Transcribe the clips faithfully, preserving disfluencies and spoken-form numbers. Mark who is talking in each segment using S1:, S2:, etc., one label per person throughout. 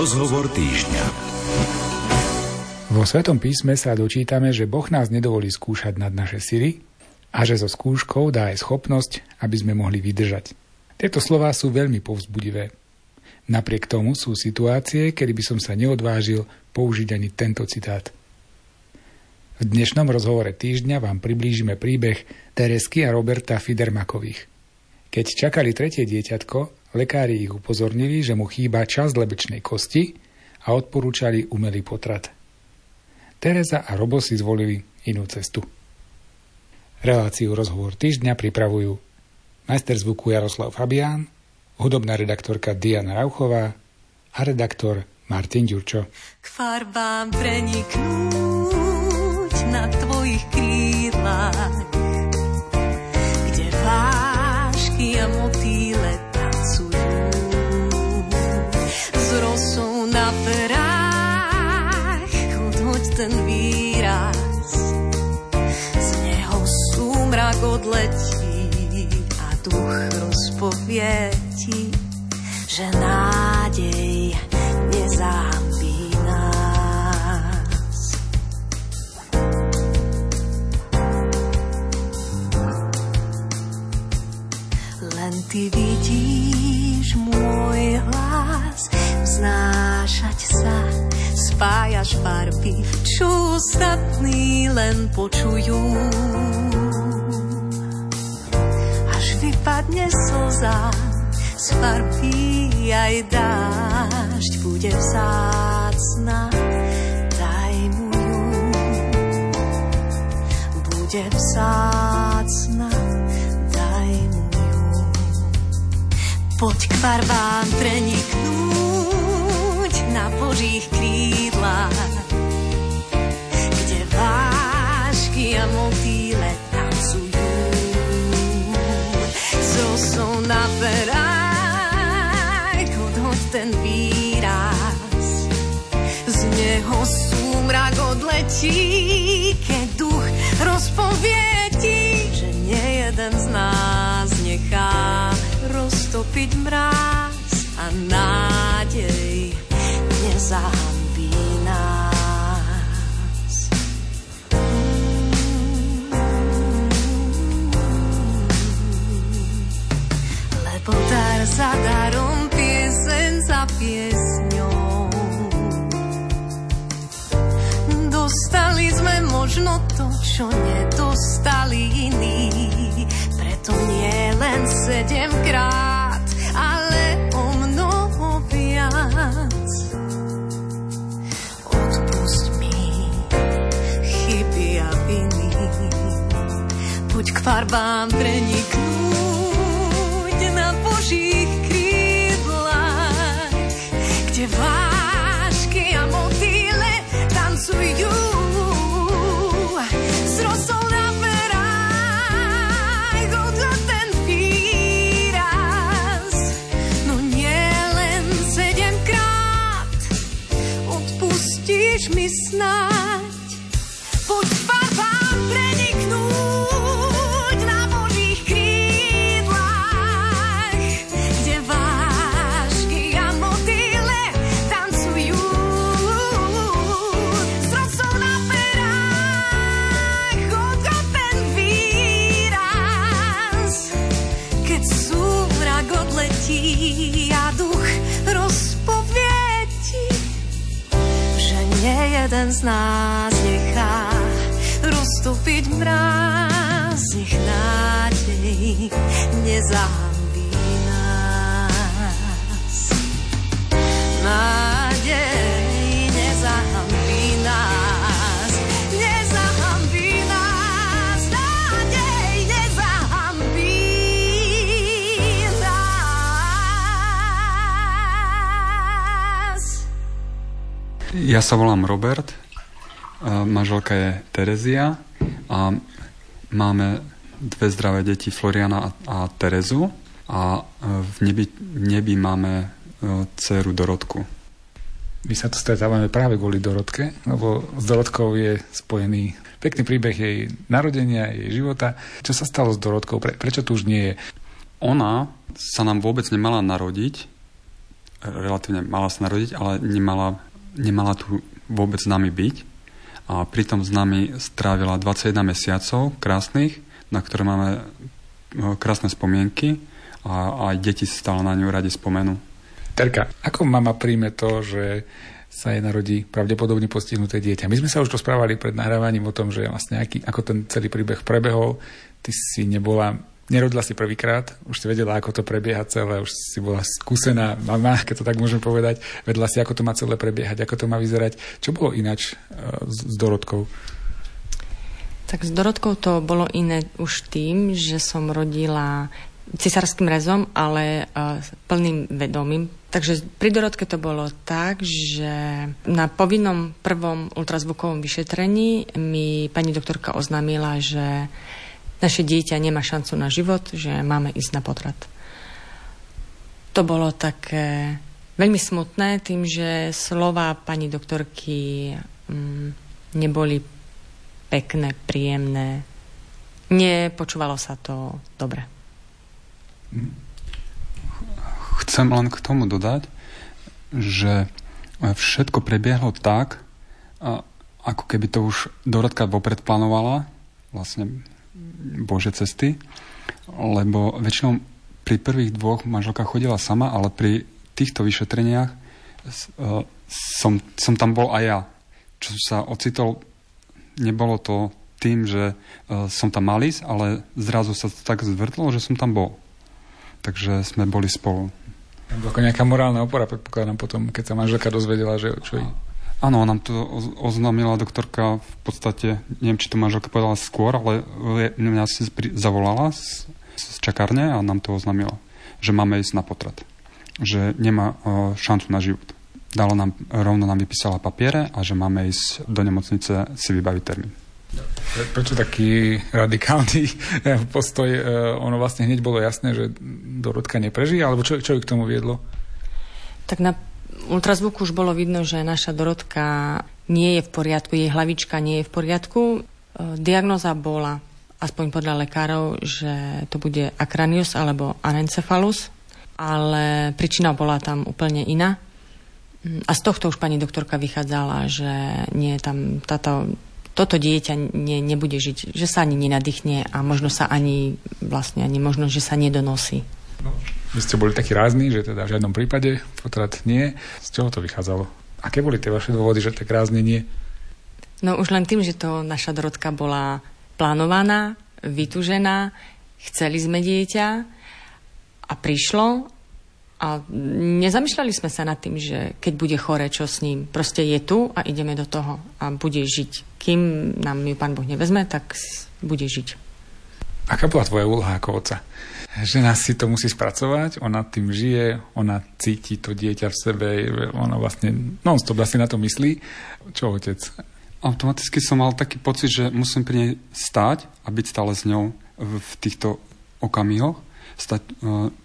S1: Rozhovor týždňa.
S2: Vo Svetom písme sa dočítame, že Boh nás nedovolí skúšať nad naše sily a že so skúškou dá aj schopnosť, aby sme mohli vydržať. Tieto slová sú veľmi povzbudivé. Napriek tomu sú situácie, kedy by som sa neodvážil použiť ani tento citát. V dnešnom rozhovore týždňa vám priblížime príbeh Teresky a Roberta Fidermakových. Keď čakali tretie dieťatko, lekári ich upozornili, že mu chýba časť lebečnej kosti a odporúčali umelý potrat. Tereza a Robo si zvolili inú cestu. Reláciu Rozhovor týždňa pripravujú majster zvuku Jaroslav Fabián, hudobná redaktorka Diana Rauchová a redaktor Martin Ďurčo.
S3: K farbám preniknúť na tvojich krídlach, kde vášky a motýle tancujú s rosou na perách, odhoď ten výraz, z neho súmrak odletí a duch rozpovie ti, že nádej nezahanbí nás. Len ty vidíš môj hlas, vznášať sa, spájaš farby, čo ostatní len počujú. Až vypadne slza z farby, aj dážď bude vzácna, daj mu ju. Bude vzácna, daj mu ju. Poď k farbám preniknúť na Božích krídlach, kde vášky a motýle tancujú s rosou na perách, odhoď ten výraz, z neho súmrak odletí, keď duch rozpovie ti, že nie jeden z nás nechá roztopiť mráz a nádej nezahanbí nás. Lebo dar za darom, pieseň za piesňou, dostali sme možno to, čo nedostali iní. Preto nie len sedemkrát, ale o mnoho viac. Odpusť mi chyby a viny, poď k farbám preniknúť na Božích krídlach, kde vášky a motýle tancujú s rosou na perách, odhľad ten výraz, no nie len sedemkrát, odpustíš mi snáď. Poď farbám preniknúť na Božích krídlach, kde vášky a motýle tancujú s rosou na perách, odhľad ten výraz, keď súmrak odletí a duch rozpovie ti, že nie jeden z nás nechá roztopiť mráz, nech nádej nezahanbí nás. Nádej nezahanbí nás, nezahanbí nás, nádej nezahanbí nás.
S4: Ja sa volám Robert, manželka je Terezia a máme dve zdravé deti, Floriana a Terezu, a v nebi, nebi máme dceru Dorotku.
S2: My sa tu stretávame práve kvôli Dorotke, lebo s Dorotkou je spojený pekný príbeh jej narodenia, jej života. Čo sa stalo s Dorotkou? Pre, prečo tu už nie je?
S4: Ona sa nám vôbec nemala narodiť, relatívne mala sa narodiť, ale nemala, nemala tu vôbec s nami byť. A pritom s nami strávila dvadsaťjeden mesiacov krásnych, na ktoré máme krásne spomienky a aj deti si stále na ňu radi spomenú.
S2: Terka, ako mama príjme to, že sa jej narodí pravdepodobne postihnuté dieťa? My sme sa už rozprávali pred nahrávaním o tom, že vlastne aký, ako ten celý príbeh prebehol. Ty si nebola, nerodila si prvýkrát, už si vedela, ako to prebieha celé, už si bola skúsená mama, keď to tak môžem povedať. Vedela si, ako to má celé prebiehať, ako to má vyzerať. Čo bolo ináč uh, s, s Dorotkou?
S1: Tak s Dorotkou to bolo iné už tým, že som rodila cisárskym rezom, ale uh, plným vedomím. Takže pri Dorotke to bolo tak, že na povinnom prvom ultrazvukovom vyšetrení mi pani doktorka oznámila, že naše dieťa nemá šancu na život, že máme ísť na potrat. To bolo také veľmi smutné tým, že slova pani doktorky mm, neboli pekné, príjemné. Nepočúvalo sa to dobre.
S4: Chcem len k tomu dodať, že všetko prebiehlo tak, ako keby to už Dorotka vopred plánovala, vlastne Božie cesty, lebo väčšinou pri prvých dvoch manželka chodila sama, ale pri týchto vyšetreniach som, som tam bol aj ja. Čo sa ocitol, nebolo to tým, že som tam mal ísť, ale zrazu sa to tak zvrtlo, že som tam bol. Takže sme boli spolu.
S2: Ako nejaká morálna opora, predpokladám potom, keď sa manželka dozvedela, že čo jej...
S4: Áno, nám to oznámila doktorka v podstate, neviem, či to manželka povedala skôr, ale mňa si zavolala z, z čakárne a nám to oznámila, že máme ísť na potrat. Že nemá uh, šancu na život. Dala nám, rovno nám vypísala papiere a že máme ísť do nemocnice si vybaviť termín.
S2: Prečo taký radikálny postoj? Ono vlastne hneď bolo jasné, že Dorotka neprežije, alebo čo, čo ju k tomu viedlo?
S1: Tak na ultrazvuku už bolo vidno, že naša Dorotka nie je v poriadku, jej hlavička nie je v poriadku. Diagnóza bola, aspoň podľa lekárov, že to bude akranius alebo anencefalus, ale príčina bola tam úplne iná. A z tohto už pani doktorka vychádzala, že nie je tam táto... toto dieťa ne, nebude žiť, že sa ani nenadýchne a možno sa ani vlastne ani možno, že sa nedonosí.
S2: No, vy ste boli takí rázni, že teda v žiadnom prípade potrat nie. Z čoho to vychádzalo? Aké boli tie vaše dôvody, že tak rázne nie?
S1: No už len tým, že to naša Dorotka bola plánovaná, vytúžená, chceli sme dieťa a prišlo a nezamýšľali sme sa nad tým, že keď bude chore, čo s ním. Proste je tu a ideme do toho a bude žiť. Kým nám ju Pán Boh nevezme, tak bude žiť.
S2: Aká bola tvoja úloha ako otca? Žena si to musí spracovať, ona tým žije, ona cíti to dieťa v sebe, ona vlastne non-stop asi na to myslí. Čo otec?
S4: Automaticky som mal taký pocit, že musím pri nej stáť a byť stále s ňou v týchto okamihoch. Stať, uh,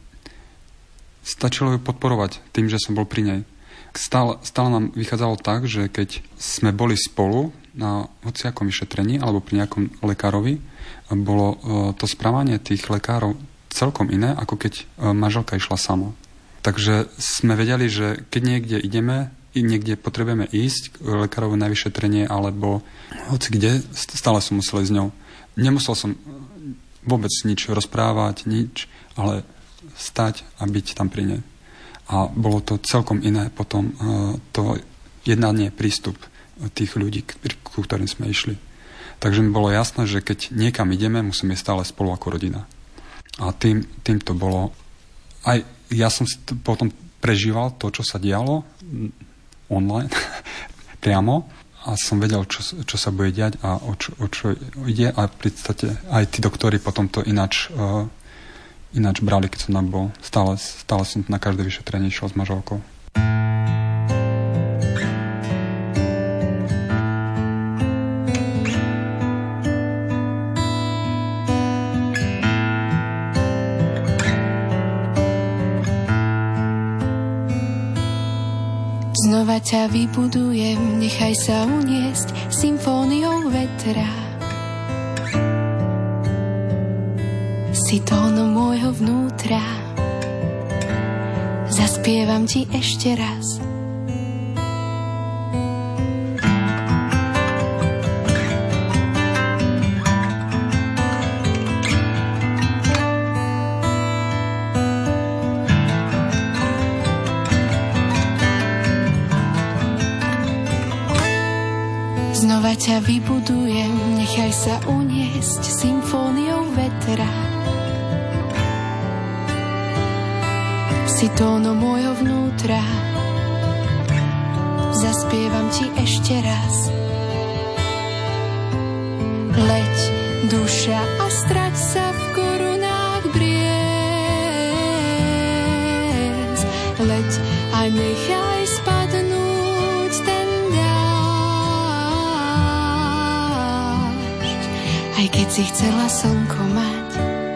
S4: stačilo ju podporovať tým, že som bol pri nej. Stále, stále nám vychádzalo tak, že keď sme boli spolu na hociakom vyšetrení alebo pri nejakom lekárovi, bolo uh, to správanie tých lekárov celkom iné, ako keď uh, manželka išla sama. Takže sme vedeli, že keď niekde ideme, i niekde potrebujeme ísť k lekárovi na vyšetrenie alebo hoci kde, stále som musel ísť s ňou. Nemusel som vôbec nič rozprávať, nič, ale stať a byť tam pri nej. A bolo to celkom iné potom uh, to jednanie, prístup tých ľudí, ku ktorým sme išli. Takže mi bolo jasné, že keď niekam ideme, musíme stále spolu ako rodina. A tým, tým to bolo. Aj ja som potom prežíval to, čo sa dialo online, priamo, a som vedel, čo, čo sa bude diať a o čo, o čo ide. A v podstate aj tí doktori potom to ináč, uh, ináč brali, keď som tam bol. Stále, stále som na každé vyšetrenie išiel s manželkou.
S5: Znova ťa vybudujem, nechaj sa uniesť symfóniou vetra. Si tónom môjho vnútra, za Zaspievam ti ešte raz. Znova ťa vybudujem, nechaj sa uniesť symfóniou vetra. Si tónom môjho vnútra, zaspievam ti ešte raz. Leď, duša, a strať sa v korunách briez. Leď a nechaj spadnúť ten dážď, aj keď si chcela slnko mať.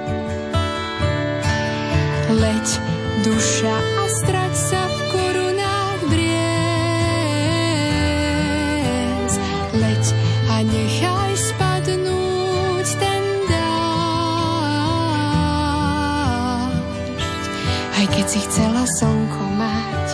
S5: Leď, duša, a strať sa v korunách briez. Leď a nechaj spadnúť ten dážď, aj keď si chcela slnko mať.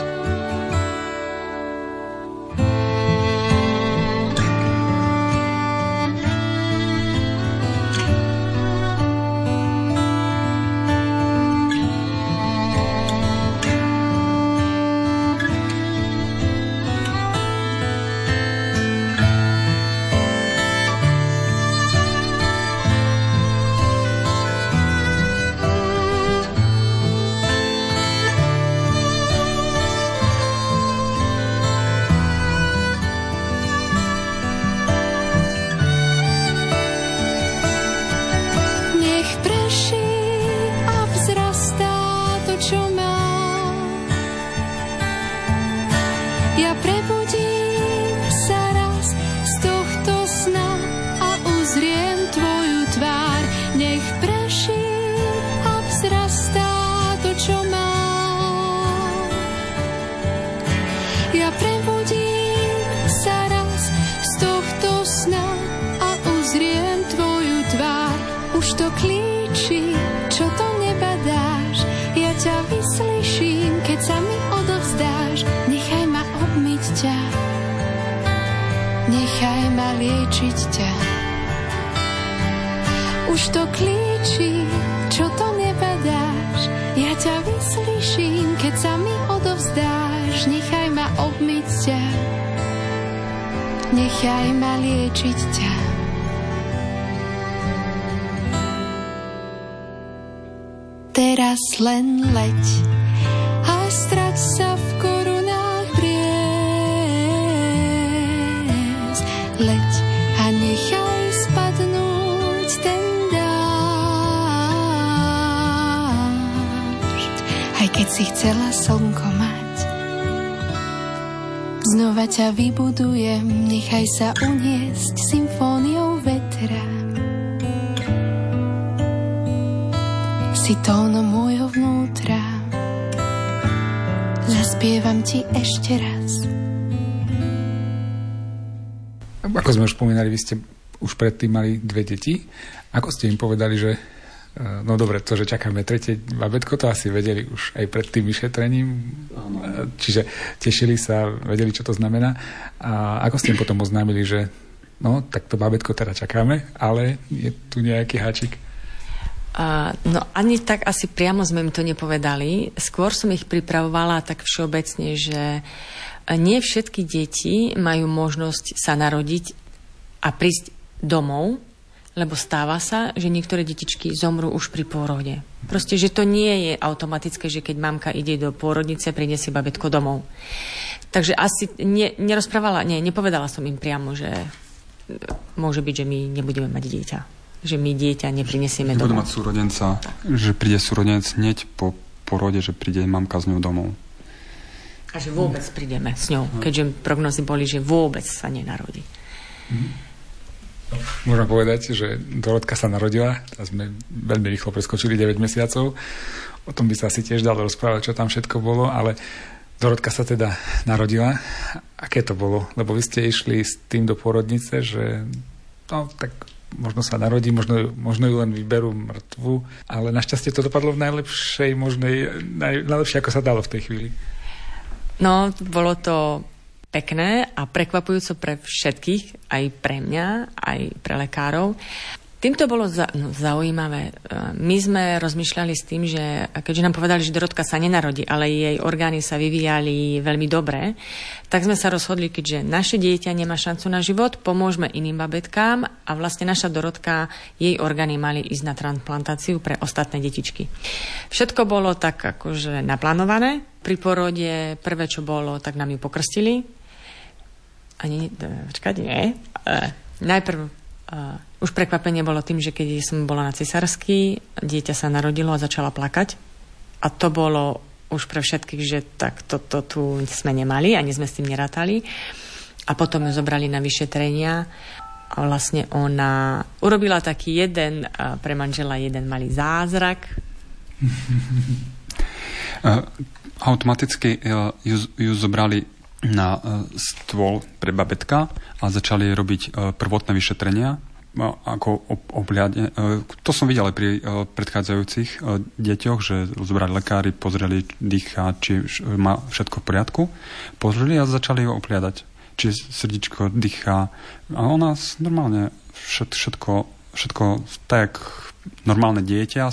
S5: Už to klíči, čo to nebadáš. Ja ťa vyslyším, keď sa mi odovzdáš. Nechaj ma obmyť ťa, nechaj ma liečiť ťa. Teraz len leď a strať sa v korunách briez. Leď a nechaj spadnúť ten dážď, aj keď si chcela slnko mať. Znova ťa vybudujem, nechaj sa uniesť symfóniou vetra. Si tónom môjho vnútra, zaspievam ti ešte raz.
S2: Ako sme už spomínali, vy ste už predtým mali dve deti. Ako ste im povedali, že no dobre, to, že čakáme tretie babetko, to asi vedeli už aj pred tým vyšetrením. Áno. Čiže tešili sa, vedeli, čo to znamená. A ako ste im potom oznámili, že no, tak to babetko teda čakáme, ale je tu nejaký háčik?
S1: Uh, no ani tak asi priamo sme im to nepovedali. Skôr som ich pripravovala tak všeobecne, že nie všetky deti majú možnosť sa narodiť a prísť domov, lebo stáva sa, že niektoré detičky zomrú už pri pôrode. Proste, že to nie je automatické, že keď mamka ide do pôrodnice, prinesie babetko domov. Takže asi ne, nerozprávala, nie, nepovedala som im priamo, že môže byť, že my nebudeme mať dieťa. Že my dieťa neprinesieme domov.
S4: Nebudú mať súrodenca, že príde súrodenec hneď po porode, že príde mamka s ňou domov.
S1: A že vôbec prídeme s ňou, keďže prognozy boli, že vôbec sa nenarodí.
S2: Môžem povedať, že Dorotka sa narodila, a sme veľmi rýchlo preskočili deväť mesiacov. O tom by sa asi tiež dalo rozprávať, čo tam všetko bolo, ale Dorotka sa teda narodila. Aké to bolo? Lebo vy ste išli s tým do pôrodnice, že no tak možno sa narodí, možno, možno ju len vyberú mŕtvu, ale našťastie to dopadlo v najlepšej možnej, naj, najlepšie ako sa dalo v tej chvíli.
S1: No, bolo to pekné a prekvapujúco pre všetkých, aj pre mňa, aj pre lekárov. Týmto bolo za, no, zaujímavé. My sme rozmýšľali s tým, že keďže nám povedali, že Dorotka sa nenarodí, ale jej orgány sa vyvíjali veľmi dobre, tak sme sa rozhodli, keďže naše dieťa nemá šancu na život, pomôžme iným babetkám a vlastne naša Dorotka, jej orgány mali ísť na transplantáciu pre ostatné detičky. Všetko bolo tak akože naplánované. Pri porode prvé, čo bolo, tak nám ju pokrstili. Ani, počkať, nie. E, najprv Uh, už prekvapenie bolo tým, že keď som bola na cisársky, dieťa sa narodilo a začala plakať. A to bolo už pre všetkých, že tak toto to, tu sme nemali, ani sme s tým nerátali. A potom ju zobrali na vyšetrenia a vlastne ona urobila taký jeden, uh, pre manžela jeden malý zázrak.
S4: uh, automaticky uh, ju, ju zobrali na uh, stôl pre babetka a začali robiť uh, prvotné vyšetrenia uh, ako obhľadne. Uh, to som videl aj pri uh, predchádzajúcich uh, deťoch, že zobrali lekári, pozreli, dýcha, či má všetko v poriadku. Pozreli a začali ho obhľadať, či srdičko dýcha. A ona normálne všet, všetko, všetko tak, normálne dieťa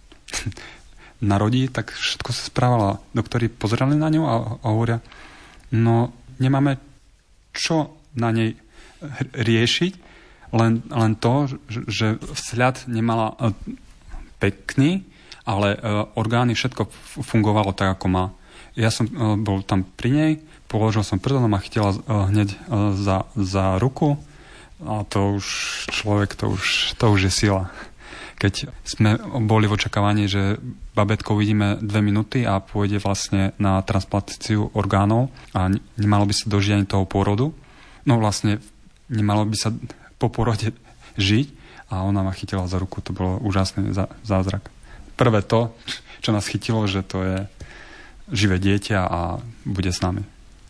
S4: narodí, tak všetko sa správalo. Doktori pozerali na ňu a, a hovoria, no, nemáme čo na nej riešiť, len, len to, že vzhľad nemala pekný, ale orgány všetko fungovalo tak, ako má. Ja som bol tam pri nej, položil som prdom a chytila hneď za, za ruku a to už človek, to už, to už je sila. Keď sme boli v očakávaní, že babetko uvidíme dve minúty a pôjde vlastne na transplantáciu orgánov a nemalo by sa dožiť ani toho pôrodu. No vlastne nemalo by sa po porode žiť a ona ma chytila za ruku. To bolo úžasný zázrak. Prvé to, čo nás chytilo, že to je živé dieťa a bude s nami.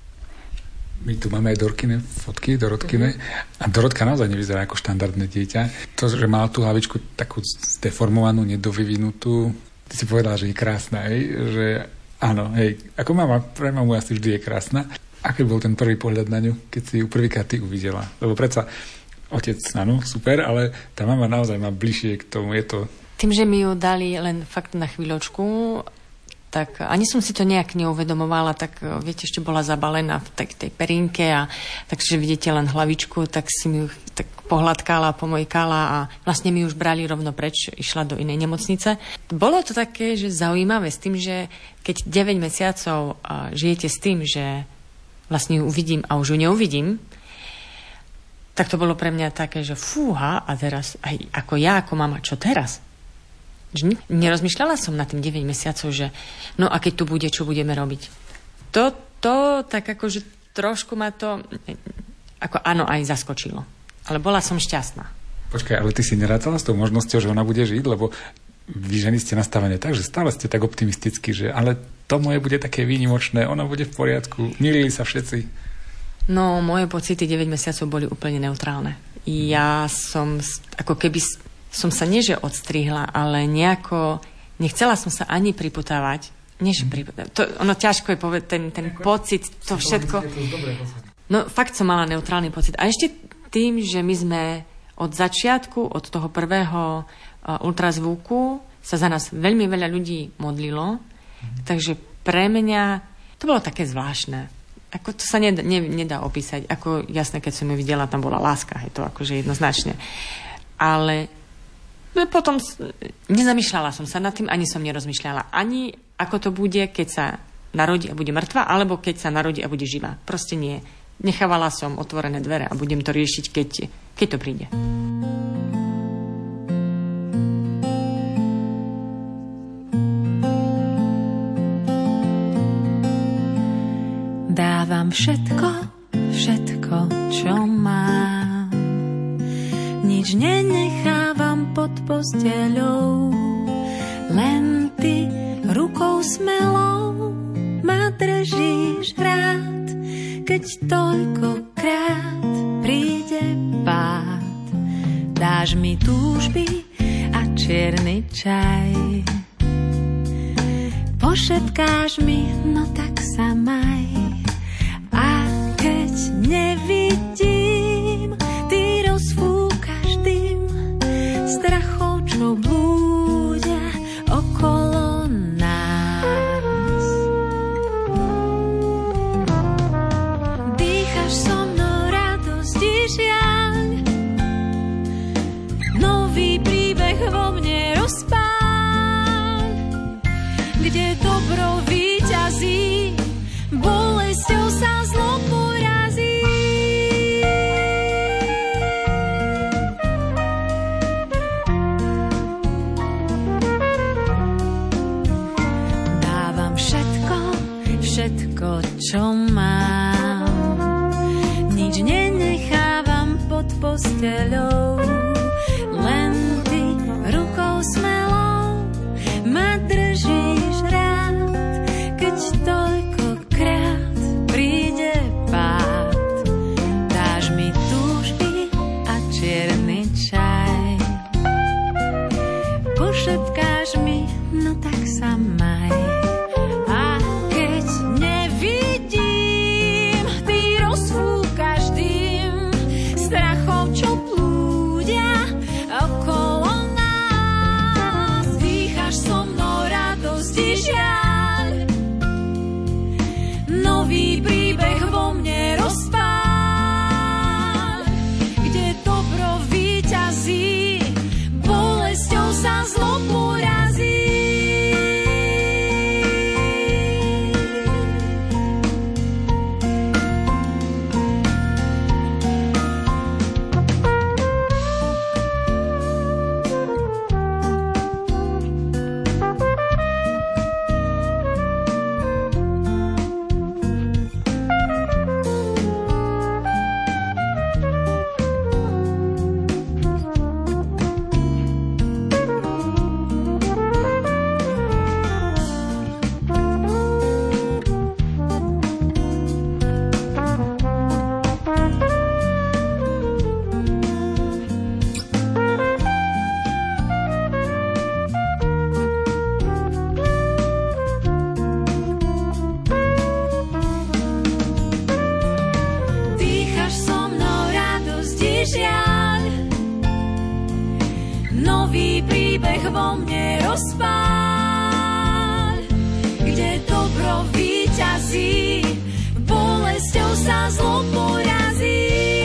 S2: My tu máme aj Dorkine fotky, Dorotkine. A Dorotka naozaj nevyzerá ako štandardné dieťa. To, že má tú hlavičku takú zdeformovanú, nedovyvinutú, ty si povedala, že je krásna, hej? Že áno, hej, ako mama, pre mamu asi vždy je krásna. Aký bol ten prvý pohľad na ňu, keď si ju prvýkrát ty uvidela? Lebo predsa otec, áno, super, ale tá mama naozaj má bližšie k tomu, je to...
S1: Tým, že mi ju dali len fakt na chvíľočku, tak ani som si to nejak neuvedomovala, tak viete, ešte bola zabalená v tej, tej perinke a takže vidíte len hlavičku, tak si mi ju tak pohľadkala, pomojkala a vlastne mi už brali rovno preč, išla do inej nemocnice. Bolo to také, že zaujímavé s tým, že keď deväť mesiacov žijete s tým, že vlastne ju uvidím a už ju neuvidím, tak to bolo pre mňa také, že fúha, a teraz aj ako ja, ako mama, čo teraz? Nerozmýšľala som na tým deväť mesiacov, že no a keď tu bude, čo budeme robiť. To, to tak akože trošku ma to ako áno aj zaskočilo. Ale bola som šťastná.
S2: Počkaj, ale ty si nerátala s tou možnosťou, že ona bude žiť, lebo vy ženy ste nastavené tak, že stále ste tak optimisticky, že ale to moje bude také výnimočné, ona bude v poriadku, milili sa všetci.
S1: No, moje pocity deväť mesiacov boli úplne neutrálne. Ja som ako keby som sa nie, že odstrihla, ale nejako nechcela som sa ani priputávať. Nie, že priputávať. To, ono ťažko je povedať, ten, ten pocit, to všetko. No, fakt som mala neutrálny pocit. A ešte tým, že my sme od začiatku, od toho prvého uh, ultrazvuku sa za nás veľmi veľa ľudí modlilo. Mm. Takže pre mňa to bolo také zvláštne. Ako to sa nedá, ne, nedá opísať. Ako jasné, keď som ju videla, tam bola láska. Je to akože jednoznačne. Ale potom nezamýšľala som sa nad tým, ani som nerozmýšľala. Ani ako to bude, keď sa narodí a bude mŕtva, alebo keď sa narodí a bude živá. Proste nie. Nechávala som otvorené dvere a budem to riešiť, keď, keď to príde.
S5: Dávam všetko, všetko, čo mám. Nič nenechávam pod posteľou, len ty rukou smelou ma držíš rád, keď toľkokrát príde pád.
S6: dáš mi túžby a čierny čaj. Pošepkáš mi, no tak sa maj. A keď nevidím, ty rozfúkaš dym strachov, čo blúdia okolo nás. Dýchaš so mnou radosť i žiaľ, nový príbeh vo mne rozpáľ, kde dobro víťazí, bolesťou sa zlo porazí. Dávam všetko, všetko, čo mám, nič nenechávam pod posteľou, len ty rukou smelou ma držíš rád, keď toľkokrát príde pád. Dáš mi túžby a čierny čaj, pošepkáš mi, no tak sa maj. A keď nevidím, ty rozfúkaš dym strachov, čo blúdia okolo nás. Dýchaš so mnou radosť i žiaľ, nový príbeh vo mne rozpáľ, kde dobro víťazí, bolesťou sa zlo porazí. Dýchaš so mnou radosť i žiaľ, nový príbeh vo mne rozpáľ, kde dobro víťazí, bolesťou sa zlo porazí.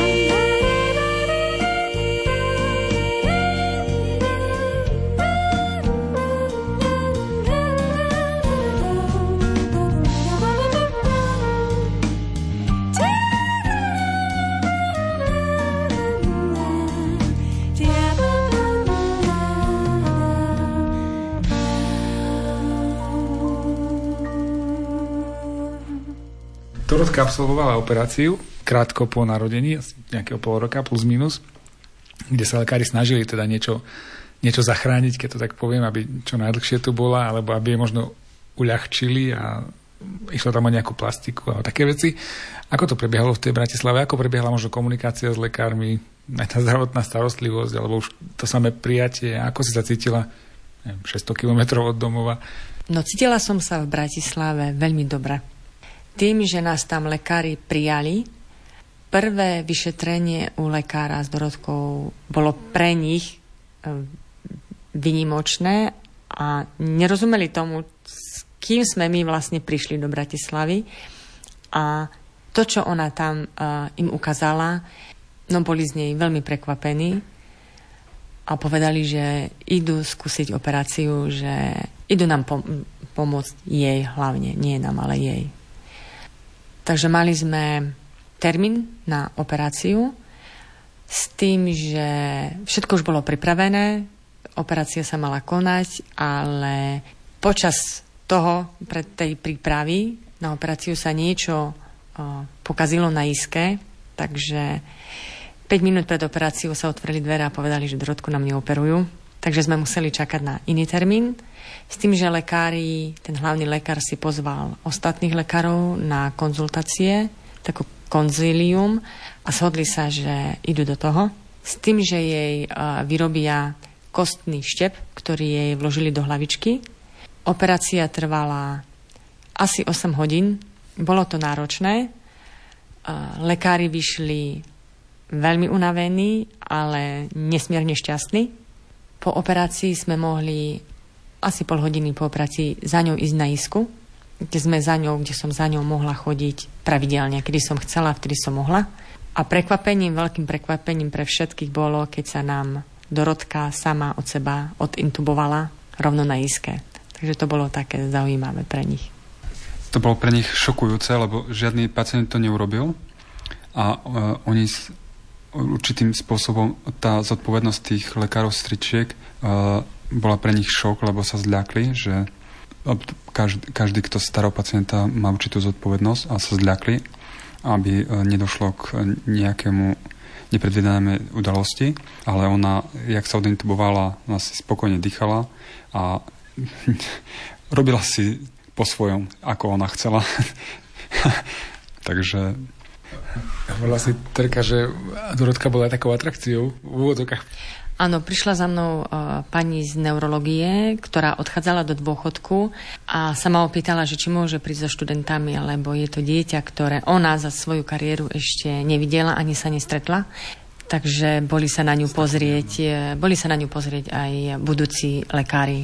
S2: Dorotka absolvovala operáciu krátko po narodení, asi nejakého pol roka plus minus, kde sa lekári snažili teda niečo, niečo zachrániť, keď to tak poviem, aby čo najdlhšie tu bola, alebo aby je možno uľahčili a išlo tam o nejakú plastiku a také veci. Ako to prebiehalo v tej Bratislave? Ako prebiehala možno komunikácia s lekármi, aj tá zdravotná starostlivosť, alebo už to samé prijatie? Ako si sa cítila neviem, šesťsto kilometrov od domova?
S1: No cítila som sa v Bratislave veľmi dobre. Tým, že nás tam lekári prijali, prvé vyšetrenie u lekára s Dorotkou bolo pre nich vynimočné a nerozumeli tomu, s kým sme my vlastne prišli do Bratislavy. A to, čo ona tam uh, im ukázala, no boli z nej veľmi prekvapení a povedali, že idú skúsiť operáciu, že idú nám pom- pomôcť jej hlavne, nie nám, ale jej. Takže mali sme termín na operáciu s tým, že všetko už bolo pripravené, operácia sa mala konať, ale počas toho, pred tej prípravy na operáciu sa niečo uh, pokazilo na iske, takže päť minút pred operáciou sa otvorili dvere a povedali, že Dorotku nám neoperujú, takže sme museli čakať na iný termín. S tým, že lekári, ten hlavný lekár si pozval ostatných lekárov na konzultácie, takú konzílium a shodli sa, že idú do toho. s tým, že jej vyrobia kostný štep, ktorý jej vložili do hlavičky. Operácia trvala asi osem hodín. Bolo to náročné. Lekári vyšli veľmi unavení, ale nesmierne šťastní. Po operácii sme mohli asi pol hodiny po operácii za ňou ísť na isku, kde sme za ňou, kde som za ňou mohla chodiť pravidelne, kedy som chcela, vtedy som mohla. A prekvapením, veľkým prekvapením pre všetkých bolo, keď sa nám Dorotka sama od seba odintubovala rovno na iske. Takže to bolo také zaujímavé pre nich.
S4: To bolo pre nich šokujúce, lebo žiadny pacient to neurobil a uh, oni s, určitým spôsobom tá zodpovednosť tých lekárov stričiek uh, bola pre nich šok, lebo sa zľakli, že každý, každý, kto stará pacienta, má určitú zodpovednosť a sa zľakli, aby nedošlo k nejakému nepredvídanej udalosti, ale ona, jak sa odintubovala, ona si spokojne dýchala a robila si po svojom, ako ona chcela. Takže...
S2: Bola si Terka, že Dorotka bola takou atrakciou v úvodzokách.
S1: Áno, prišla za mnou uh, pani z neurológie, ktorá odchádzala do dôchodku a sa ma opýtala, že či môže prísť so študentami, lebo je to dieťa, ktoré ona za svoju kariéru ešte nevidela, ani sa nestretla. Takže boli sa na ňu pozrieť, boli sa na ňu pozrieť aj budúci lekári.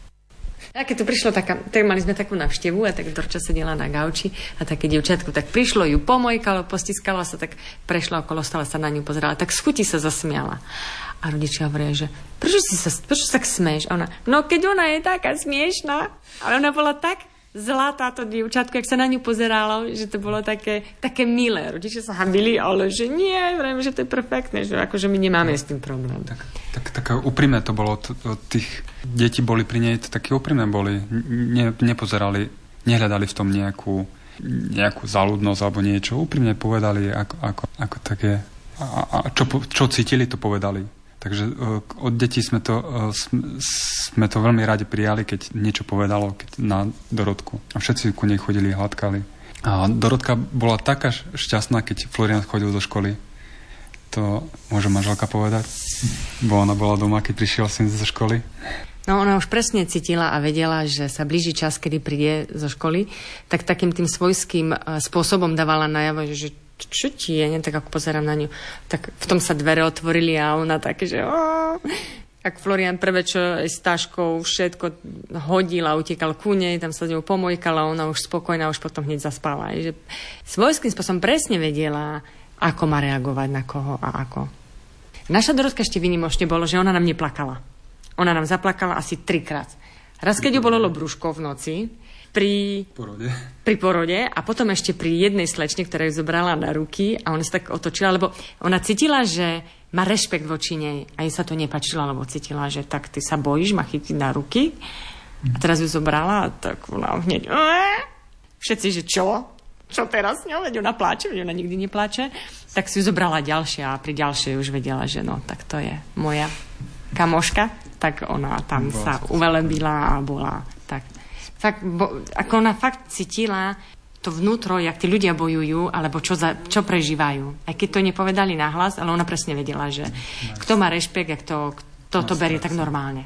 S1: A keď tu prišlo taká, tak mali sme takú navštevu a tak Dorča sedela na gauči a také dievčatko, tak prišlo, ju pomojkalo, postiskalo sa, tak prešla okolo stola, sa na ňu pozerala, tak z chuti sa zasmiala. A rodičia hovoria, že prečo si sa, prečo sa tak smeješ? A ona, no keď ona je taká smiešná, ale ona bola tak zlá táto dievčatko, jak sa na ňu pozeralo, že to bolo také, také milé. Rodičia sa hambili, ale že nie, vrajme, že to je perfektné, že akože my nemáme s tým problém.
S4: Tak, tak, také úprimné to bolo. T- tých detí boli pri nej, také úprimné boli. Ne, nepozerali, nehľadali v tom nejakú, nejakú záľudnosť alebo niečo. Úprimne povedali, ako, ako, ako také... A, a čo, čo cítili, to povedali. Takže uh, od detí sme to, uh, sme to veľmi radi prijali, keď niečo povedalo keď na Dorotku. A všetci ku nej chodili, hladkali. A Dorotka bola taká šťastná, keď Florian chodil do školy. To môže manželka povedať? Bo ona bola doma, keď prišiel syn zo školy.
S1: No ona už presne cítila a vedela, že sa blíži čas, kedy príde zo školy. Tak takým tým svojským uh, spôsobom dávala najavo, že čo ti je, ne? Tak ako pozerám na ňu, tak v tom sa dvere otvorili a ona také, že oh! Tak Florian prvé, čo s taškou všetko hodil a utekal ku nej, tam sa ňou pomojkala, ona už spokojná, už potom hneď zaspala. Že svojským spôsobom presne vedela, ako má reagovať na koho a ako. Naša Dorotka ešte výnimočne bolo, že ona nám neplakala. Ona nám zaplakala asi trikrát. Raz, keď ju bolelo brúško v noci, Pri
S4: porode.
S1: pri porode a potom ešte pri jednej slečne, ktorá ju zobrala na ruky a ona sa tak otočila, lebo ona cítila, že má rešpekt voči nej a jej sa to nepáčilo, lebo cítila, že tak ty sa bojíš ma chytiť na ruky a teraz ju zobrala a tak ona hneď všetci, že čo? Čo teraz s ňou? Veď ona pláče, veď ona nikdy nepláče. Tak si ju zobrala ďalšia a pri ďalšej už vedela, že no, tak to je moja kamoška, tak ona tam sa uvelebila a bola tak Fakt, bo, ako ona fakt cítila to vnútro, jak tí ľudia bojujú, alebo čo, za, čo prežívajú. Aj keď to nepovedali nahlas, ale ona presne vedela, že kto má rešpekt, jak to, kto to berie tak normálne.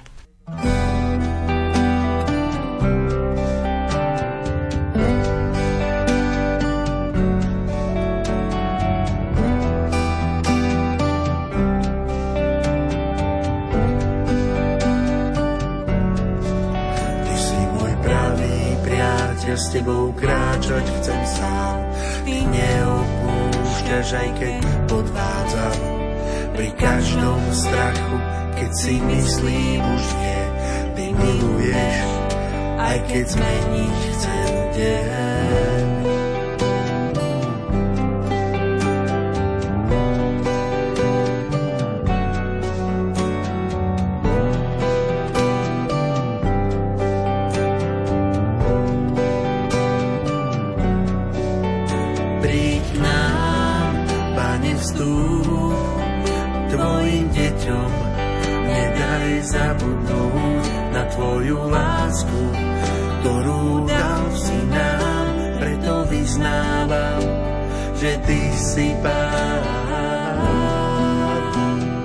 S7: S tebou kráčať chcem sám, ty neopúšťaš, aj keď podvádzam. Pri každom strachu, keď si myslím už nie, ty miluješ, aj keď zmeniť chcem deň. Tvojim deťom nedaj zabudnúť na tvoju lásku, ktorú dal si nám, preto vyznávam, že ty si Pán.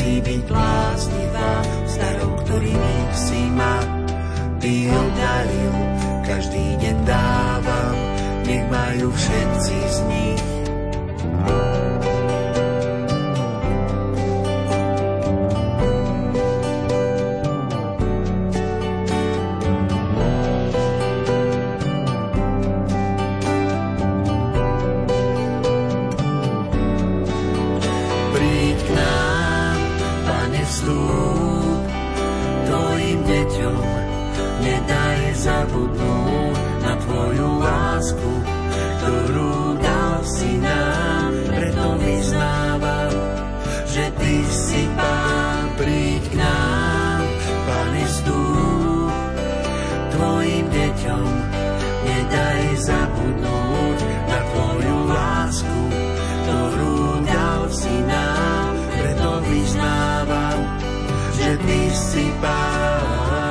S7: Nechci byť bláznivá, starou, ktorými si ma ty obdaril. Každý deň dávam, nech majú všetci z nich.
S3: Zabudnúť na tvoju lásku, ktorú dal si nám. Preto vyznávam, že ty si Pán. Príď k nám, Pane, vstúp tvojim deťom. Nedaj zabudnúť na tvoju lásku, ktorú dal si nám. Preto vyznávam, že ty si Pán.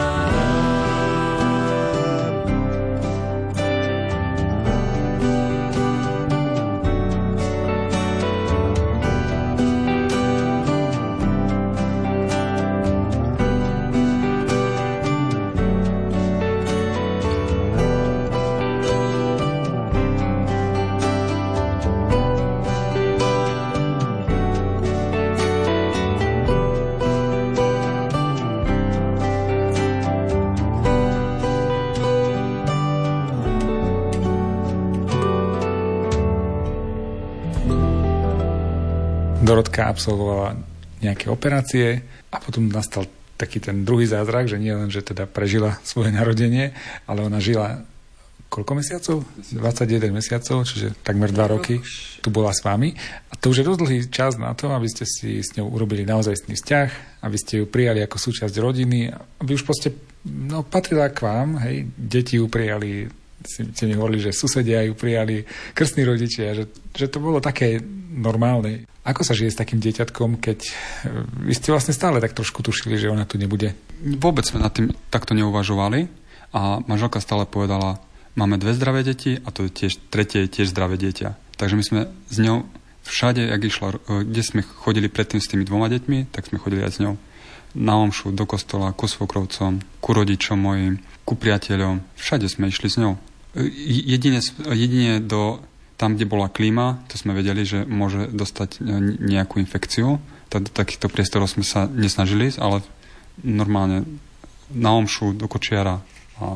S2: Dorotka absolvovala nejaké operácie a potom nastal taký ten druhý zázrak, že nie len, že teda prežila svoje narodenie, ale ona žila koľko mesiacov? dvadsaťjeden mesiacov, čiže takmer dva roky tu bola s vami. A to už je dosť dlhý čas na to, aby ste si s ňou urobili naozajstný vzťah, aby ste ju prijali ako súčasť rodiny, aby už proste no, patrila k vám, hej, deti ju prijali, ste mi hovorili, že susedia ju prijali, krstní rodičia, že, že to bolo také normálne. Ako sa žije s takým dieťatkom, keď vy ste vlastne stále tak trošku tušili, že ona tu nebude?
S4: Vôbec sme nad tým takto neuvažovali a manželka stále povedala, máme dve zdravé deti a to je tiež, tretie je tiež zdravé dieťa. Takže my sme s ňou všade, jak išla, kde sme chodili predtým s tými dvoma deťmi, tak sme chodili aj s ňou. Na omšu, do kostola, ku svokrovcom, ku rodičom mojim, ku priateľom. Všade sme išli s ňou. Jedine, jedine do... Tam, kde bola klíma, to sme vedeli, že môže dostať nejakú infekciu. Do takýchto priestorov sme sa nesnažili, ale normálne na omšu, do kočiara a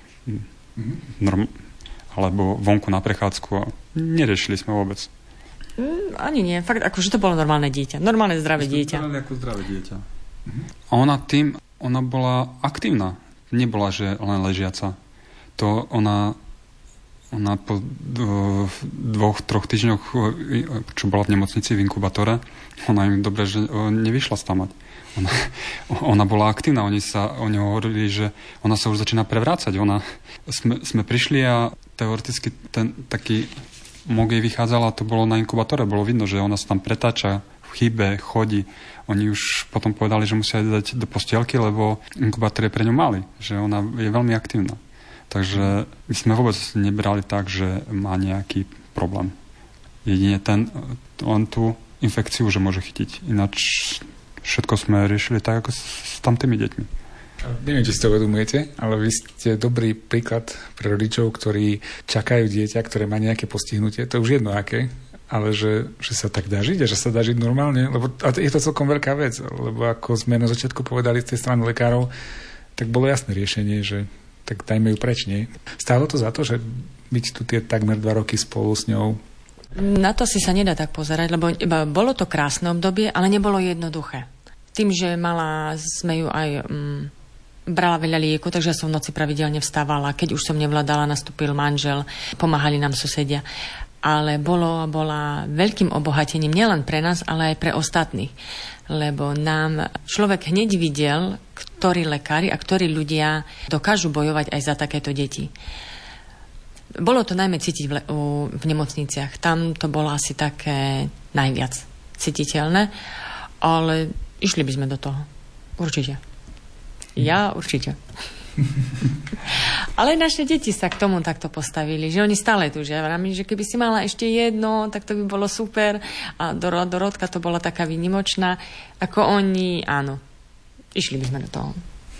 S4: norm, alebo vonku na prechádzku. Neriešili sme vôbec.
S1: Mm, ani nie. Fakt, akože to bolo normálne dieťa. Normálne zdravé dieťa.
S4: Normálne ako zdravé dieťa. A ona tým, ona bola aktívna. Nebola, že len ležiaca. To ona... Ona po dvoch, troch týždňoch, čo bola v nemocnici v inkubátore, ona im dobre, že nevyšla stamať. Ona, ona bola aktívna, oni sa o ňou hovorili, že ona sa už začína prevrácať. Ona, sme, sme prišli a teoreticky ten taký mok jej vychádzal a to bolo na inkubátore. Bolo vidno, že ona sa tam pretáča, chýbe, chodí. Oni už potom povedali, že musia dať do postielky, lebo inkubátor je pre ňu malý, že ona je veľmi aktívna. Takže my sme vôbec nebrali tak, že má nejaký problém. Jedine ten, len tú infekciu, že môže chytiť. Ináč všetko sme riešili tak, ako s tamtými deťmi.
S2: Neviem, či si to uvedomujete, ale vy ste dobrý príklad pre rodičov, ktorí čakajú dieťa, ktoré má nejaké postihnutie. To už jedno aké, ale že, že sa tak dá žiť a že sa dá žiť normálne. Lebo, a je to celkom veľká vec, lebo ako sme na začiatku povedali z tej strany lekárov, tak bolo jasné riešenie, že tak dajme ju preč, nie? Stálo to za to, že byť tu tie takmer dva roky spolu s ňou?
S1: Na to si sa nedá tak pozerať, lebo bolo to krásne obdobie, ale nebolo jednoduché. Tým, že mala, sme ju aj mm, brala veľa lieku, takže ja som v noci pravidelne vstávala. Keď už som nevládala, nastúpil manžel, pomáhali nám susedia. Ale bolo, bola veľkým obohatením nielen pre nás, ale aj pre ostatných. Lebo nám človek hneď videl, ktorí lekári a ktorí ľudia dokážu bojovať aj za takéto deti. Bolo to najmä cítiť v, le- v nemocniciach. Tam to bolo asi také najviac cítiteľné, ale išli by sme do toho. Určite. Ja určite. Ale naše deti sa k tomu takto postavili, že oni stále túžia. Že keby si mala ešte jedno, tak to by bolo super. A Dor- Dorotka to bola taká výnimočná. Ako oni, áno, išli by sme do toho.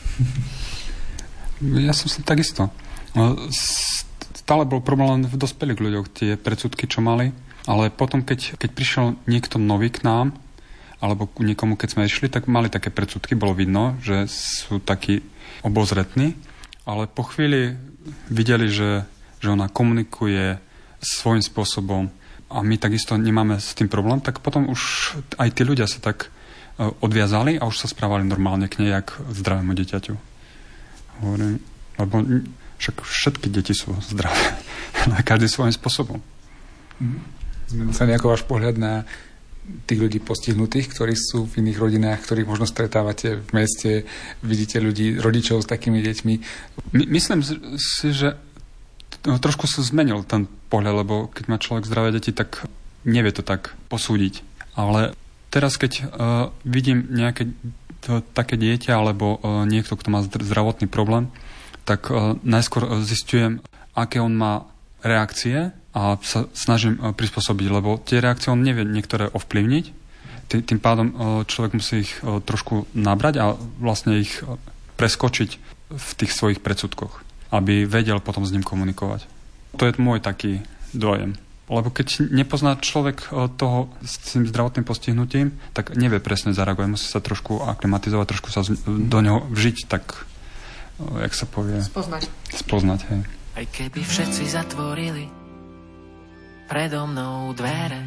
S4: Ja som si takisto. Stále bol problém v dospelých ľuďoch, tie predsudky, čo mali. Ale potom, keď, keď prišiel niekto nový k nám, alebo k niekomu, keď sme išli, tak mali také predsudky, bolo vidno, že sú takí obozretní. Ale po chvíli videli, že, že ona komunikuje svojím spôsobom a my takisto nemáme s tým problém, tak potom už aj tí ľudia sa tak odviazali a už sa správali normálne k nej, jak zdravému dieťaťu. Hovorím, lebo však všetky deti sú zdravé, každý svojím spôsobom.
S2: Zmenil sa nejako váš pohľad na tých ľudí postihnutých, ktorí sú v iných rodinách, ktorých možno stretávate v meste, vidíte ľudí, rodičov s takými deťmi?
S4: My, myslím si, že trošku sa zmenil ten pohľad, lebo keď má človek zdravé deti, tak nevie to tak posúdiť. Ale teraz, keď uh, vidím nejaké to, také dieťa alebo uh, niekto, kto má zdravotný problém, tak uh, najskôr zistujem, aké on má reakcie a sa snažím prispôsobiť, lebo tie reakcie on nevie niektoré ovplyvniť. Tým pádom človek musí ich trošku nabrať a vlastne ich preskočiť v tých svojich predsudkoch, aby vedel potom s ním komunikovať. To je môj taký dojem. Lebo keď nepozná človek toho s tým zdravotným postihnutím, tak nevie presne zareagovať. Musí sa trošku aklimatizovať, trošku sa do neho vžiť, tak, jak sa povie...
S1: Spoznať.
S4: Spoznať, hej.
S8: Aj keby všetci zatvorili predo mnou dvere,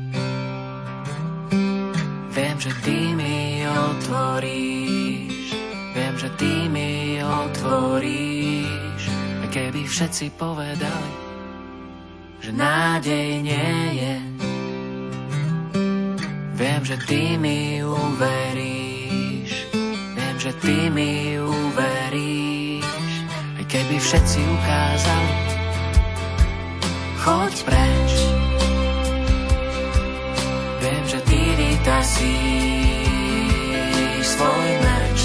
S8: viem, že ty mi otvoríš, viem, že ty mi otvoríš. A keby všetci povedali, že nádej nie je, viem, že ty mi uveríš, viem, že ty mi uveríš. Aj keby všetci ukázali, choď preč, viem, že ty vytasíš svoj meč.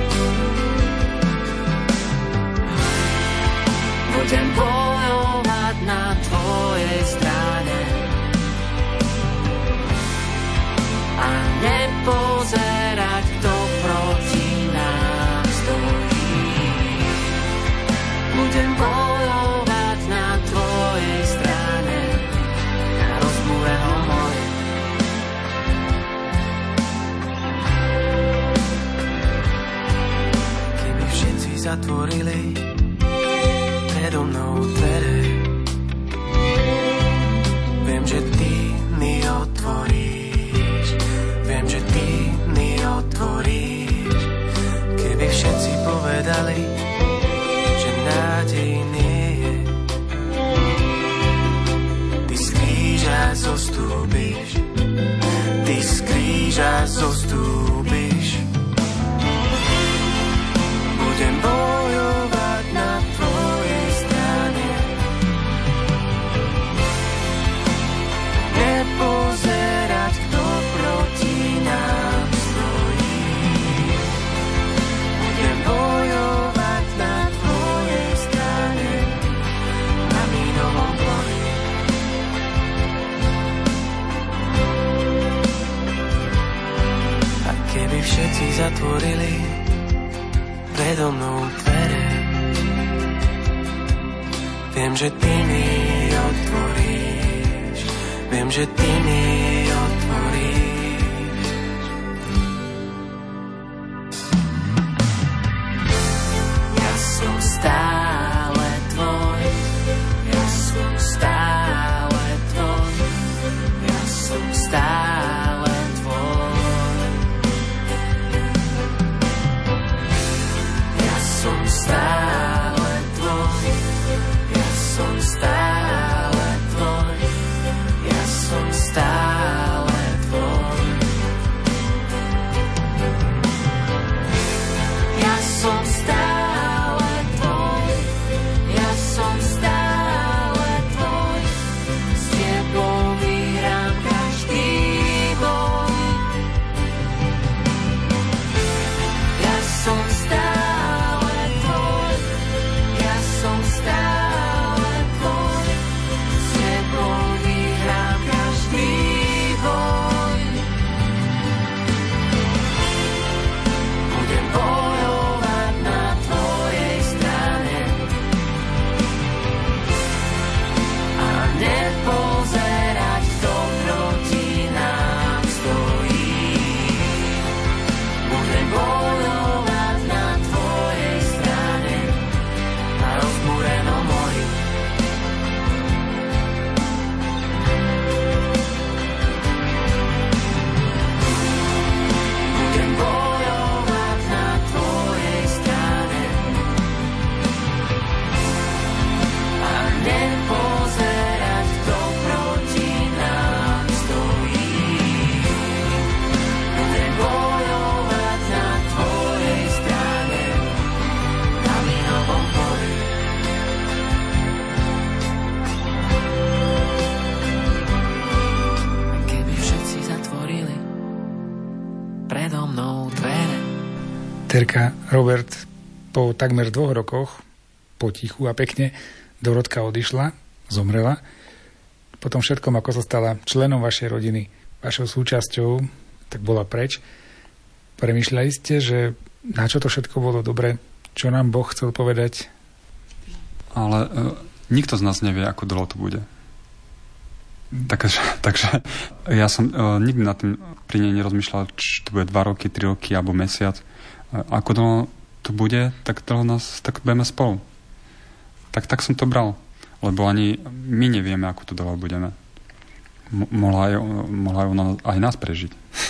S8: Budem bojovať na tvojej strane a nepozerať, kto proti nám stojí. Budem bojovať na tvojej strane na rozbúrenom mori. Keby všetci zatvorili predo mnou dvere, viem, že ty mi otvoríš, viem, že ty mi otvoríš. Keby všetci povedali, že nádej nie je, ty z kríža zostúpiš, ty z kríža zostúpiš. Budem bojovať na tvojej strane, nepozerať, kto proti nám stojí. Budem bojovať na tvojej strane, na mínovom poli. A keby všetci zatvorili predo mnou dvere, viem, že ty mi otvoríš, viem, že ty mi otvoríš. Ja som stále tvoj, ja som stále tvoj, ja som stále tvoj. Ja som stále tvoj, ja som stále tvoj, ja som stále tvoj. Ja som stále tvoj, ja som stále tvoj, s tebou vyhrám každý boj. Ja som stále tvoj,
S2: Terka, Robert, po takmer dvoch rokoch, potichu a pekne, Dorotka odišla, zomrela. Potom všetkom, ako sa stala členom vašej rodiny, vašou súčasťou, tak bola preč. Premýšľali ste, že na čo to všetko bolo dobre, čo nám Boh chcel povedať?
S4: Ale e, nikto z nás nevie, ako dlho to bude. Takže, takže ja som e, nikdy nad tým pri nej nerozmýšľal, či to bude dva roky, tri roky alebo mesiac. E, ako dlho to bude, tak dlho nás tak budeme spolu. Tak, tak som to bral. Lebo ani my nevieme, ako to dlho budeme. M- mohla, aj, mohla aj ona aj nás prežiť.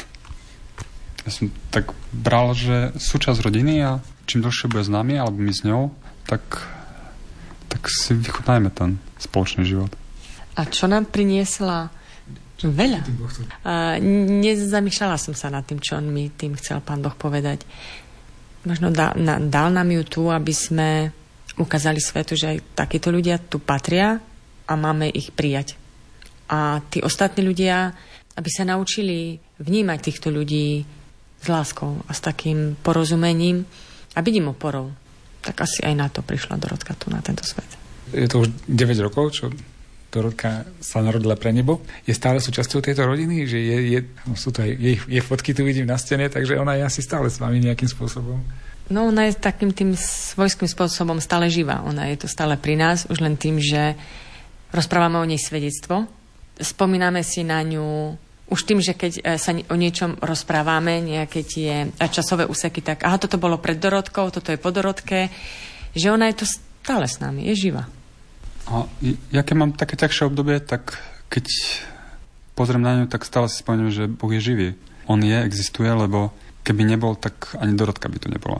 S4: Ja som tak bral, že súčasť rodiny a čím dlhšie bude s nami, alebo my s ňou, tak, tak si vychutnajme ten spoločný život.
S1: A čo nám priniesla? Veľa. A nezamýšľala som sa nad tým, čo on mi tým chcel Pán Boh povedať. Možno dal, na, dal nám ju tu, aby sme ukázali svetu, že aj takíto ľudia tu patria a máme ich prijať. A tí ostatní ľudia, aby sa naučili vnímať týchto ľudí s láskou a s takým porozumením a byť im oporou. Tak asi aj na to prišla Dorotka tu na tento svet.
S2: Je to už deväť rokov, čo Dorotka sa narodila pre nebo. Je stále súčasťou tejto rodiny? Že je, je, no sú to aj jej, jej fotky tu vidím na stene, takže ona je asi stále s vami nejakým spôsobom.
S1: No ona je takým tým svojským spôsobom stále živá. Ona je tu stále pri nás, už len tým, že rozprávame o nej svedectvo. Spomíname si na ňu už tým, že keď sa o niečom rozprávame, nejaké tie časové úseky, tak aha, toto bolo pred Dorotkou, toto je po Dorotke, že ona je tu stále s nami, je živá.
S4: A ja keď mám také ťažšie obdobie, tak keď pozriem na ňu, tak stále si spomeniem, že Boh je živý. On je, existuje, lebo keby nebol, tak ani Dorotka by tu nebola.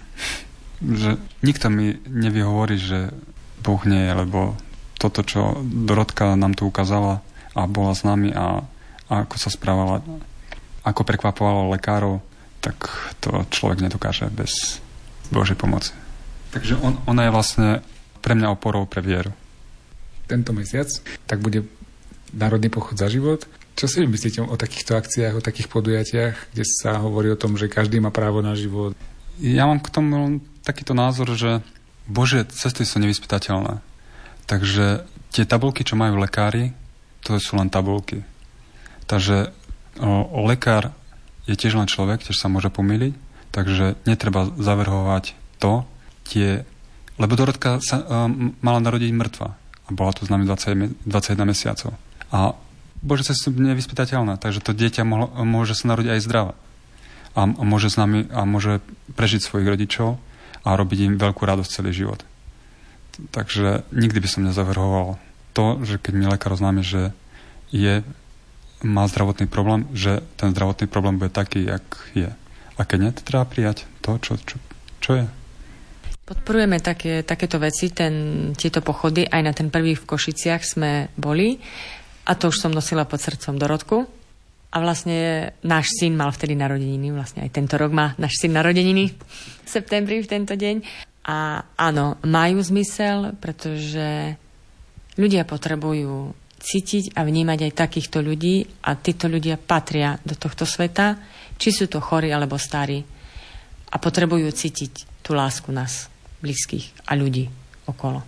S4: Že nikto mi nevie hovoriť, že Boh nie je, lebo toto, čo Dorotka nám tu ukázala a bola s nami a, a ako sa správala, ako prekvapovala lekárov, tak to človek nedokáže bez Božej pomoci. Takže on, ona je vlastne pre mňa oporou pre vieru.
S2: Tento mesiac tak bude Národný pochod za život. Čo si myslíte o takýchto akciách, o takých podujatiach, kde sa hovorí o tom, že každý má právo na život?
S4: Ja mám k tomu takýto názor, že Božie cesty sú nevyspytateľné. Takže tie tabulky, čo majú lekári, to sú len tabulky. Takže o, lekár je tiež len človek, tiež sa môže pomýliť, takže netreba zavrhovať to, tie... Lebo Dorotka sa um, mala narodiť mŕtva a bola tu s nami dvadsať, dvadsaťjeden mesiacov. A Bože cesty sú nevyspytateľné, takže to dieťa mohlo, môže sa narodiť aj zdravé. A, a môže s nami a môže prežiť svojich rodičov a robiť im veľkú radosť celý život. Takže nikdy by som nezavrhoval to, že keď mi lekár oznámi, že je, má zdravotný problém, že ten zdravotný problém bude taký, jak je. A keď nie, to treba prijať to, čo, čo, čo je.
S1: Podporujeme také, takéto veci, ten, tieto pochody. Aj na ten prvý v Košiciach sme boli. A to už som nosila pod srdcom Dorotku. A vlastne náš syn mal vtedy narodeniny. Vlastne aj tento rok má náš syn narodeniny v septembri v tento deň. A áno, majú zmysel, pretože ľudia potrebujú cítiť a vnímať aj takýchto ľudí a títo ľudia patria do tohto sveta, či sú to chorí alebo starí. A potrebujú cítiť tú lásku nás, blízkych a ľudí okolo.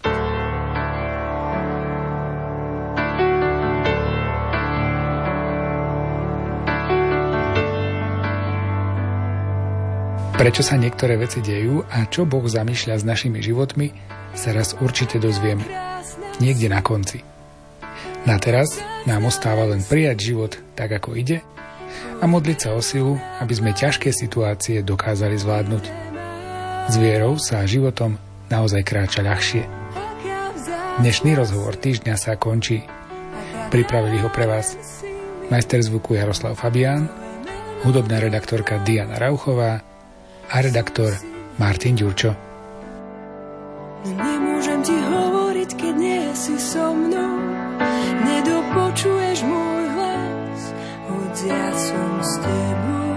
S2: Prečo sa niektoré veci dejú a čo Boh zamýšľa s našimi životmi, sa raz určite dozvieme. Niekde na konci. Na teraz nám ostáva len prijať život tak, ako ide a modliť sa o silu, aby sme ťažké situácie dokázali zvládnuť. S vierou sa životom naozaj kráča ľahšie. Dnešný rozhovor týždňa sa končí. Pripravili ho pre vás majster zvuku Jaroslav Fabián, hudobná redaktorka Diana Rauchová a redaktor Martin Ďurčo.
S3: Nemôžem ti hovoriť, keď nie si so mnou. Nedopočuješ môj hlas, hoď ja som s tebou.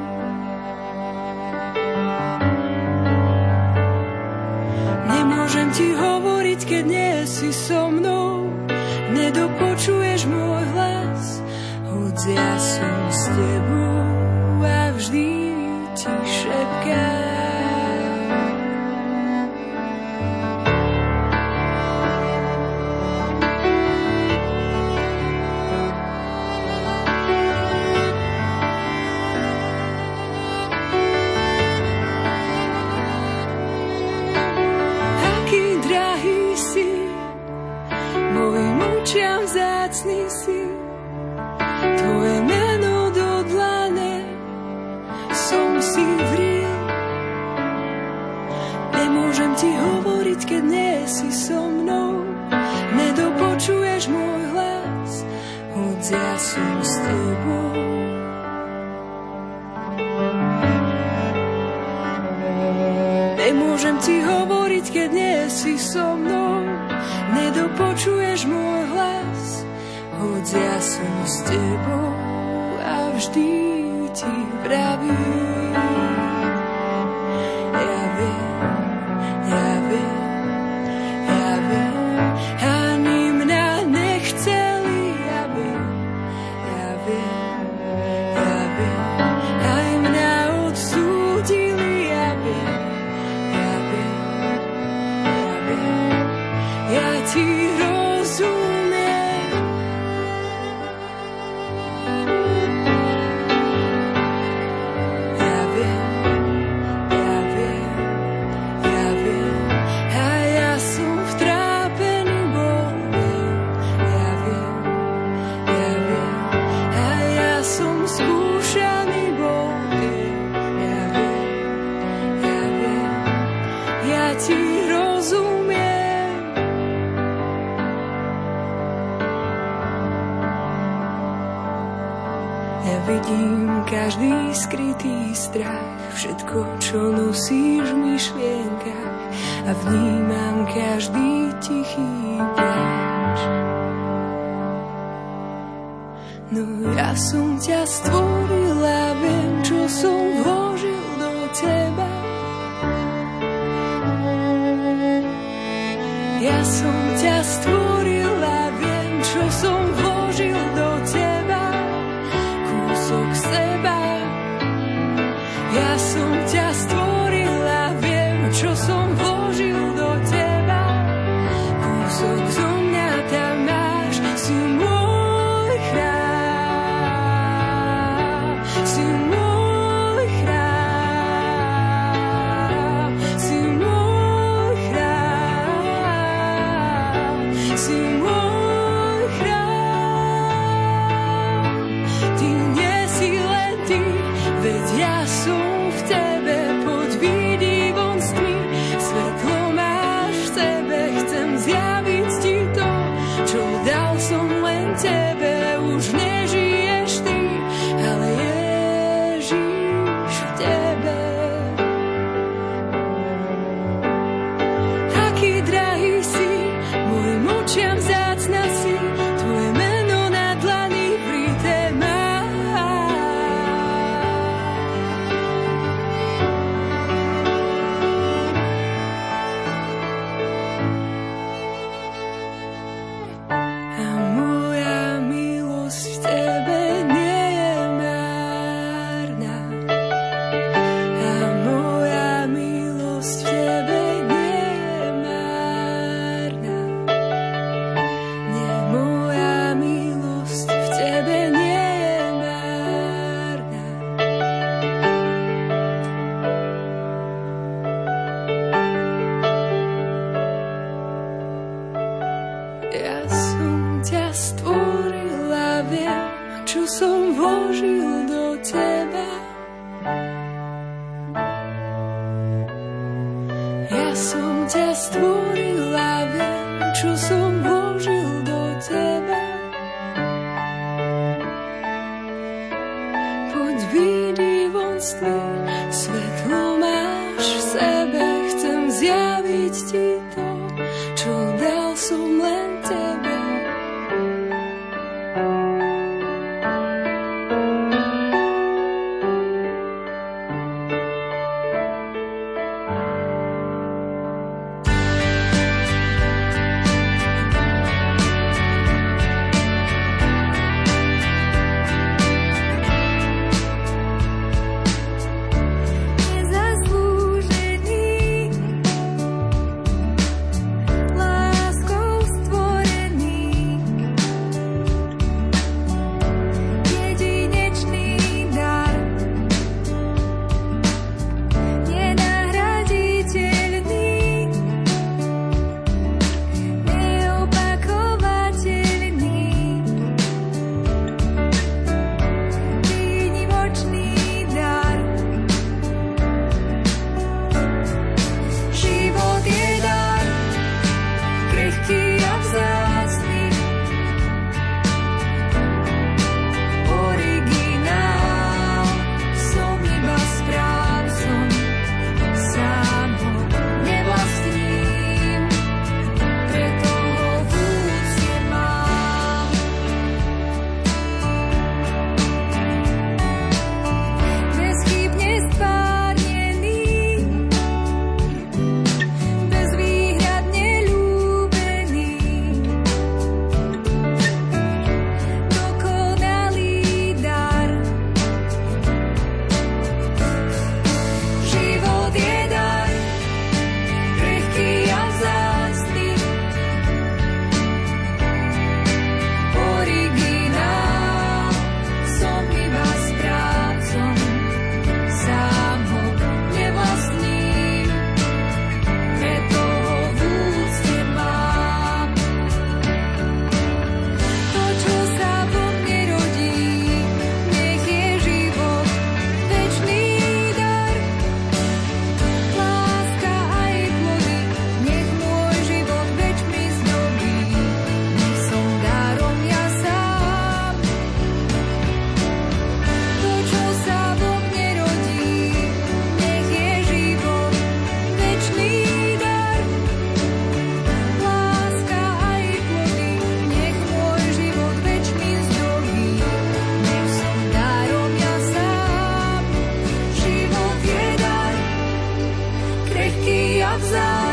S3: Nemôžem ti hovoriť, keď nie si so mnou. Nedopočuješ môj hlas, hoď ja som s tebou a vždy ti šepkám. Nemôžem ti hovoriť, keď nie si so mnou. Nedopočuješ môj hlas, hoď ja som s tebou. Nemôžem ti hovoriť, keď nie si so mnou. Nedopočuješ môj hlas, hoď ja som s tebou a vždy ti vravím. Ja viem, ja viem, ja viem, ani mňa nechceli, ja viem, ja viem, ja viem, aj mňa odsúdili, ja viem, ja viem, ja viem, ja ti rozumiem. Ja viem, ja viem, ja viem, a ja som v trápení bol, viem, ja viem, ja viem, a ja som skúšaný bol, viem, ja viem, ja viem, ja ti rozumiem. Ja vidím každý skrytý strach, všetko, čo nosíš v myšlienkach, a vnímam každý tichý pláč. No ja som ťa stvoril a viem, čo som vložil do teba. Ja som ťa stvoril a viem, čo som vložil do teba. Kúsok seba. Ja som ťa stvoril a viem, čo som vložil do teba. Kúsok zo mňa tam máš, si môj chrám, si môj chrám, si môj chrám, si môj chrám. Ty nie si len ty, veď ja som v tebe, poď vyjdi von s tmy. Svetlo máš v sebe, chcem zjaviť ti to, čo dal som len tebe. Už nežiješ ty, ale Ježiš v tebe. Taký drahý si, mojim očiam vzácna si, tvoje meno na dlani vrité mám. A moja milosť v tebe nie je márna. A moja milosť v tebe nie je márna. Nie, moja milosť v tebe nie je márna. Ja som ťa stvoril a viem, čo som vložil do teba. Ja som ťa stvoril a viem, čo som vložil do teba. Poď vyjdi von s tým, svetlo máš v sebe, chcem zjaviť ti to, čo dal som len tebe.
S6: Nezaslúžený
S3: navzájom.